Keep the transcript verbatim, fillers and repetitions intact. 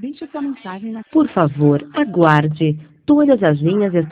Deixe sua mensagem na... Por favor, aguarde. Todas as linhas estão